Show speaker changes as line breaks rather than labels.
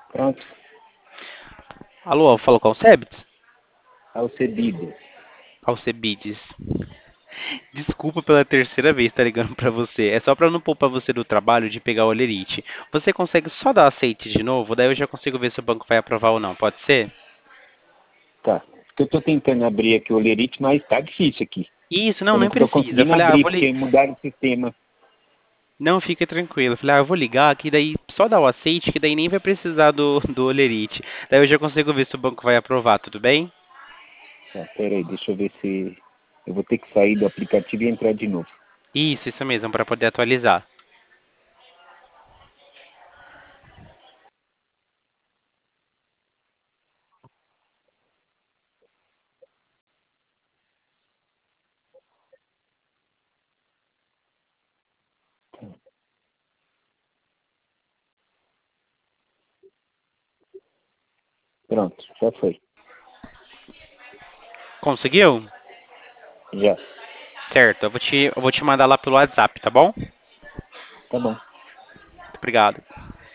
Pronto.
Alô, falou com o Sebits?
Alcebides.
Alcebides. Desculpa pela terceira vez estar ligando pra você. É só pra não poupar você do trabalho de pegar o olerite. Você consegue só dar aceite de novo? Daí eu já consigo ver se o banco vai aprovar ou não. Pode ser?
Tá. Porque eu tô tentando abrir aqui o Olerite, mas tá difícil aqui.
Isso, não,
Eu não
nem
tô
precisa. Eu
conseguindo
falei, ah, eu
abrir,
vou
porque
ligar.
mudaram o sistema.
Não, fica tranquilo. Eu falei, ah, eu vou ligar, que daí só dá o aceite, que daí nem vai precisar do olerite. Daí eu já consigo ver se o banco vai aprovar, tudo bem?
Tá, pera aí, deixa eu ver se... Eu vou ter que sair do aplicativo e entrar de novo.
Isso mesmo, para poder atualizar.
Pronto, já foi.
Conseguiu?
Já.
Certo, eu vou te mandar lá pelo WhatsApp, tá bom?
Tá bom.
Muito obrigado.